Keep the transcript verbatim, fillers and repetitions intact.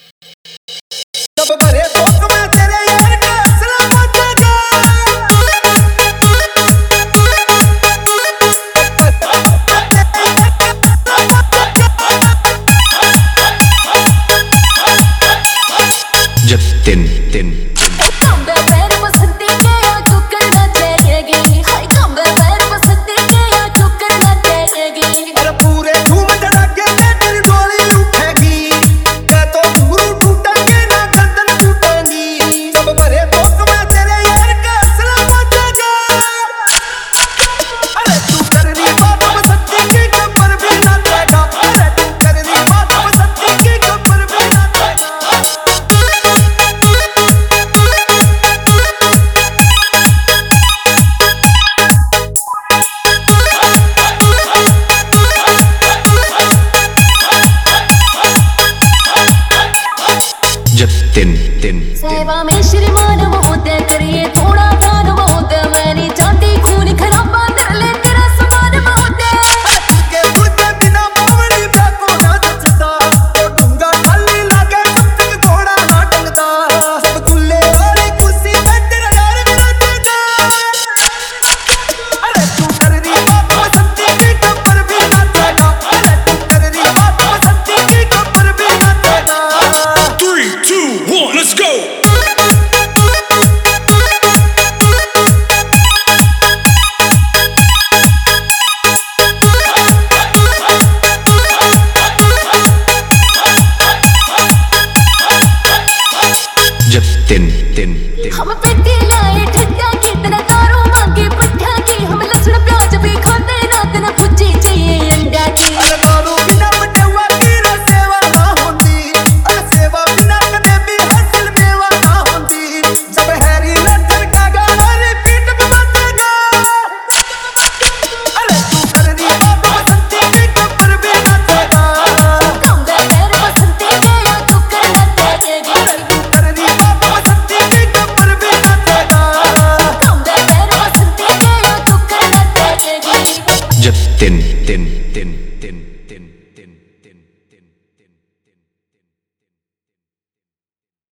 जब भरे शौक में तेरे यार का असला मचेगा, जब तिन तिन जब तिन तिन सेवा में श्रीमान महोदय करिए थोड़ा ध्यान महोदय, मैंने चाहती खून खराबा कर ले तेरा समान महोदय। के बुझे बिना बावड़ी पे को ना जचता, तो डूंगा खाली लागे कुत्ते घोड़ा ना टंगता, सब खुले और खुशी पे तेरा यार नचेगा। अरे तू कर रही बात बसंती की कब्र भी नचेगा, अरे तू कर रही बात बसंती की कब्र भी नचेगा। Three, two, one, let's go! जब तिन तिन हम पेटी लाए ठट्टा की तरह कारो मांगे पुट्ठा की, हम लहसुन प्याज भी खाते रात न भुजी चाहिए अंडा की। अरे दारू बिना बटेवा की रे सेवा ना होती, अरे सेवा बिना कदे भी हासिल मेवा ना होती। जब हैरी लंदन का गाना रिपीट में बजेगा, अरे तू कर रही बात बसंती की कब्र भी नचेगा। कांगा पैर बसंती के या तू करना तेरेगी, तू कर रही बात बसंती की कब्र भी नचेगा। कांगा पैर बसंती के या तू करना तेरेगी। जब तिन तिन तिन